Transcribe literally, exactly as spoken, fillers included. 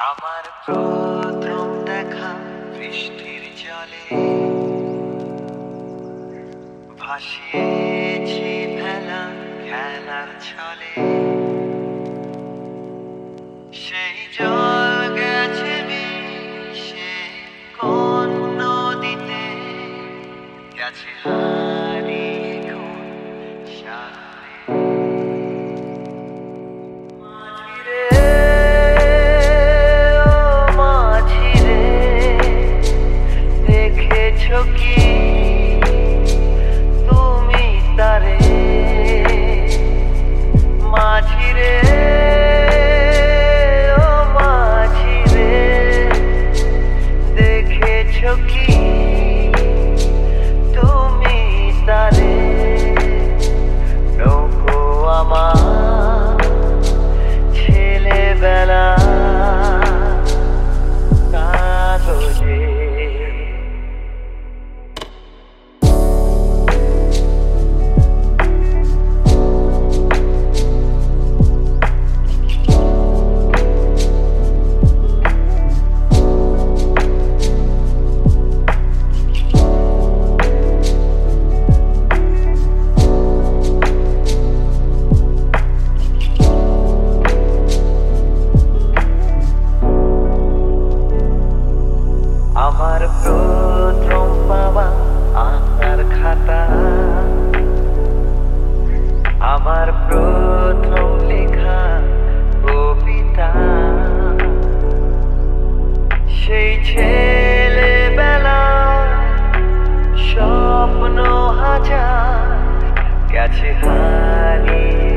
আমার প্রথম দেখা বৃষ্টির জলে ভাসিয়েছি ভেলা খেলার ছলে। সেই জল গেছে মিশে কোন নদীতে, গেছে হারিয়ে কোন সাগরে। কি তুমি তারে মাঝি রে, ও মাঝি রে, দেখেছো কি তুমি তারে? নৌকো আমার ছেলেবেলা কাগজে। আমার প্রথম পাওয়া আঁকার খাতা, আমার প্রথম লেখা কবিতা, সেই ছেলেবেলা স্বপ্ন হাজার গেছে হারিয়ে।